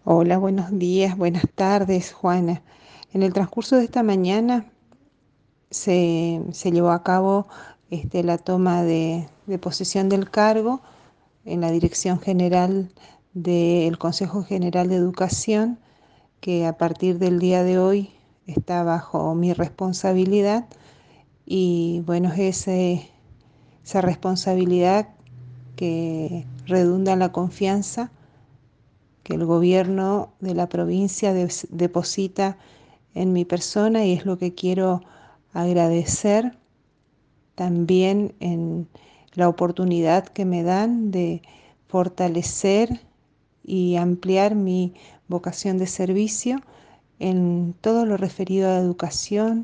Hola, buenos días, buenas tardes, Juana. En el transcurso de esta mañana se llevó a cabo la toma de posesión del cargo en la Dirección General del Consejo General de Educación, que a partir del día de hoy está bajo mi responsabilidad y bueno, esa responsabilidad que redunda en la confianza que el gobierno de la provincia deposita en mi persona, y es lo que quiero agradecer también en la oportunidad que me dan de fortalecer y ampliar mi vocación de servicio en todo lo referido a educación.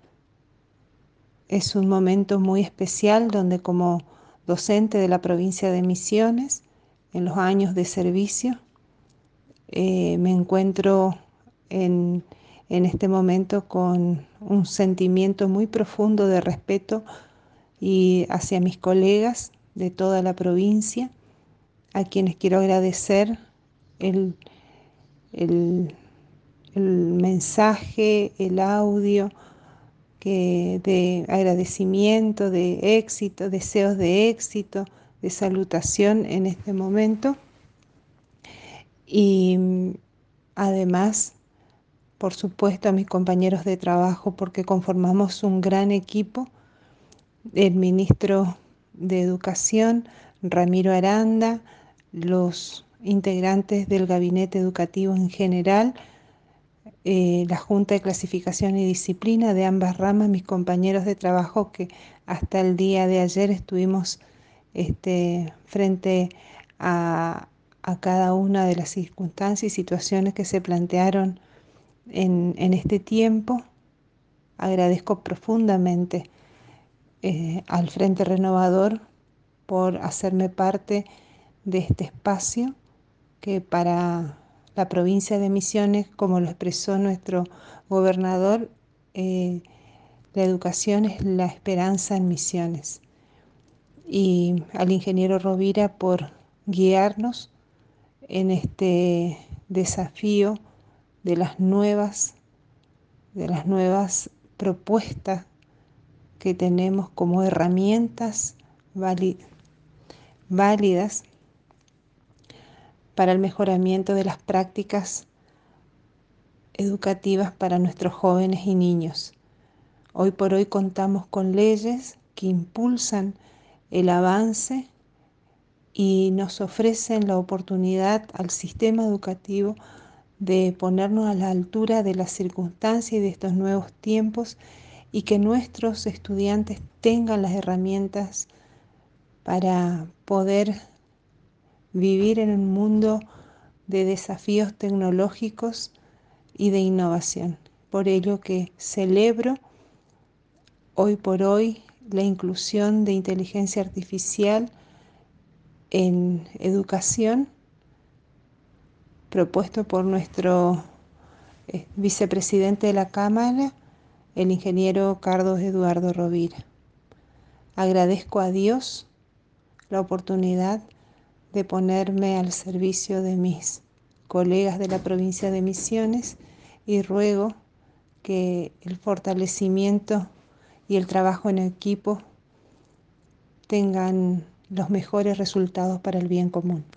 Es un momento muy especial donde, como docente de la provincia de Misiones, en los años de servicio, me encuentro en, en este momento con un sentimiento muy profundo de respeto y hacia mis colegas de toda la provincia, a quienes quiero agradecer el, el, el mensaje, el audio de agradecimiento, de éxito, deseos de éxito, de salutación en este momento. Y además, por supuesto, a mis compañeros de trabajo, porque conformamos un gran equipo: el ministro de Educación, Ramiro Aranda, los integrantes del gabinete educativo en general, la Junta de Clasificación y Disciplina de ambas ramas, mis compañeros de trabajo que hasta el día de ayer estuvimos frente a cada una de las circunstancias y situaciones que se plantearon en este tiempo. Agradezco profundamente al Frente Renovador por hacerme parte de este espacio que para la provincia de Misiones, como lo expresó nuestro gobernador, la educación es la esperanza en Misiones. Y al ingeniero Rovira por guiarnos en este desafío de de las nuevas propuestas que tenemos como herramientas válidas para el mejoramiento de las prácticas educativas para nuestros jóvenes y niños. Hoy por hoy contamos con leyes que impulsan el avance y nos ofrecen la oportunidad al sistema educativo de ponernos a la altura de las circunstancias y de estos nuevos tiempos, y que nuestros estudiantes tengan las herramientas para poder vivir en un mundo de desafíos tecnológicos y de innovación. Por ello que celebro hoy por hoy la inclusión de inteligencia artificial en educación, propuesto por nuestro vicepresidente de la Cámara, el ingeniero Carlos Eduardo Rovira. Agradezco a Dios la oportunidad de ponerme al servicio de mis colegas de la provincia de Misiones, y ruego que el fortalecimiento y el trabajo en equipo tengan los mejores resultados para el bien común.